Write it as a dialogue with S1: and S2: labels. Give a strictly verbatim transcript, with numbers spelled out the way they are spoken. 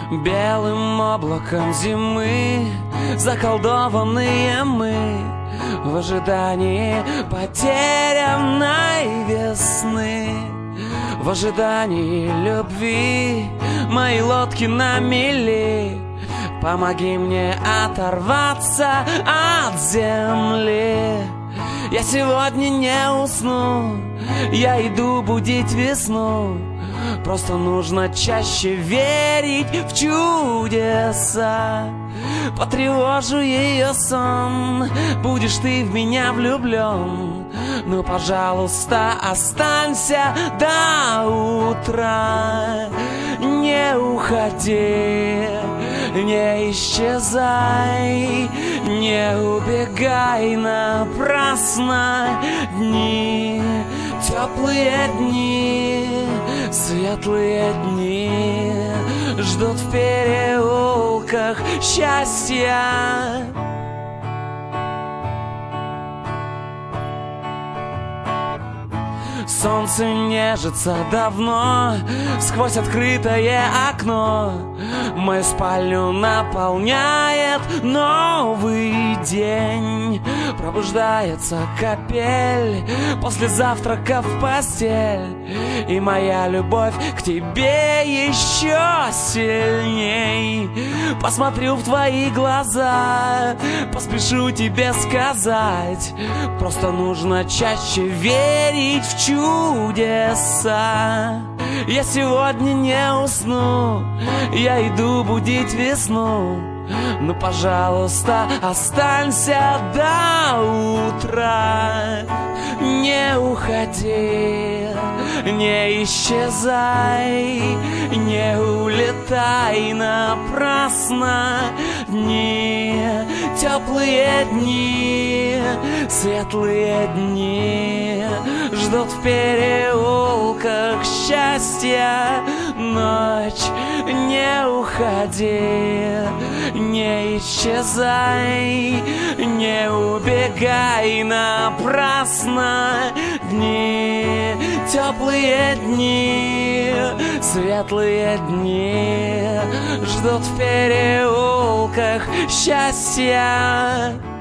S1: Белым облаком зимы заколдованные мы в ожидании потерянной весны, в ожидании любви моей лодки на мели. Помоги мне оторваться от земли. Я сегодня не усну, я иду будить весну. Просто нужно чаще верить в чудеса. Потревожу ее сон, будешь ты в меня влюблен. Ну, пожалуйста, останься до утра. Не уходи, не исчезай, не убегай напрасно. Дни, теплые дни, светлые дни ждут в переулках счастья. Солнце нежится давно сквозь открытое окно. Мою спальню наполняет новый день. Пробуждается капель после завтрака в постель. И моя любовь к тебе еще сильней. Посмотрю в твои глаза, поспешу тебе сказать: просто нужно чаще верить в чудеса. Я сегодня не усну, я иду будить весну. Ну, пожалуйста, останься до утра. Не уходи, не исчезай, не улетай напрасно. Дни, теплые дни, светлые дни ждут в переулках счастья. Ночь, не уходи, не исчезай, не убегай напрасно. Дни, теплые дни, светлые дни ждут в переулках счастья.